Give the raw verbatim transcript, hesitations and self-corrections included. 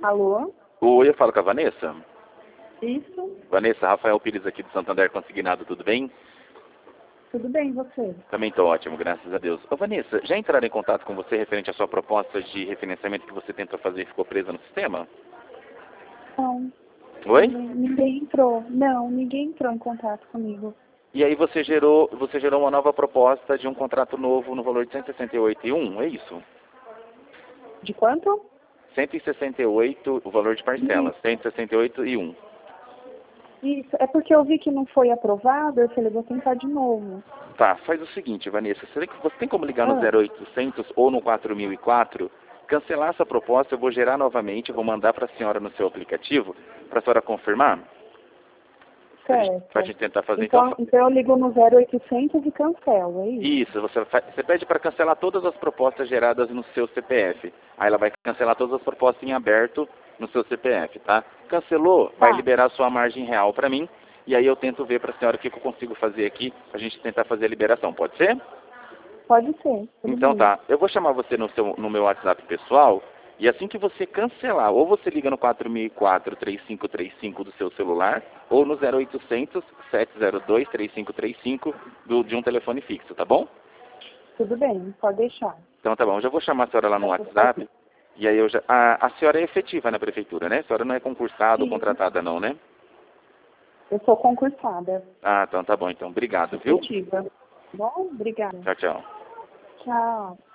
Alô? Oi, eu falo com a Vanessa. Isso? Vanessa, Rafael Pires aqui do Santander Consignado, tudo bem? Tudo bem, e você? Também estou ótimo, graças a Deus. Ô Vanessa, já entraram em contato com você referente à sua proposta de refinanciamento que você tentou fazer e ficou presa no sistema? Não. Oi? Ninguém entrou. Não, ninguém entrou em contato comigo. E aí você gerou, você gerou uma nova proposta de um contrato novo no valor de cento e sessenta e oito e um, é isso? De quanto? cento e sessenta e oito, o valor de parcelas, Isso. cento e sessenta e oito e um. Isso. É porque eu vi que não foi aprovado, eu falei, vou tentar de novo. Tá, faz o seguinte, Vanessa, você tem, você tem como ligar no Ah, zero oitocentos ou no quatro mil e quatro, cancelar essa proposta, eu vou gerar novamente, vou mandar para a senhora no seu aplicativo, para a senhora confirmar, para a certo. gente tentar fazer. Então, Então, então eu ligo no zero oitocentos e cancelo, é isso? isso, você, fa- você pede para cancelar todas as propostas geradas no seu C P F. Aí ela vai cancelar todas as propostas em aberto no seu C P F, tá? Cancelou, vai Tá, liberar a sua margem real para mim, e aí eu tento ver para a senhora o que que eu consigo fazer aqui, para a gente tentar fazer a liberação, pode ser? pode ser, tudo Então bem. tá, eu vou chamar você no, seu, no meu WhatsApp pessoal, e assim que você cancelar, ou você liga no quatro mil e quatro, três cinco três cinco do seu celular, ou no zero oitocentos, sete zero dois, três cinco três cinco do, de um telefone fixo, tá bom? Tudo bem, pode deixar. Então tá bom, eu já vou chamar a senhora lá no Eu vou WhatsApp, fazer. e aí eu já... A, a senhora é efetiva na prefeitura, né? A senhora não é concursada ou Sim, contratada não, né? eu sou concursada. Ah, então tá bom, então. Obrigado, viu? Efetiva. Bom, obrigada. Tchau, tchau. Tchau.